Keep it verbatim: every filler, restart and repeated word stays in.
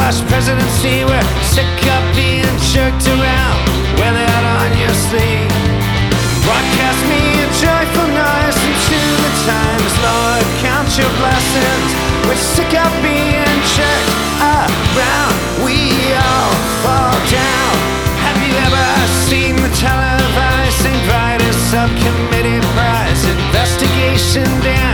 Bush presidency. We're sick of being jerked around. Wear that on your sleeve. Broadcast me a joyful noise into the times. Lord, count your blessings. We're sick of being jerked around. We all fall down. Have you ever seen the televised Saint Vitus Subcommittee prize investigation down?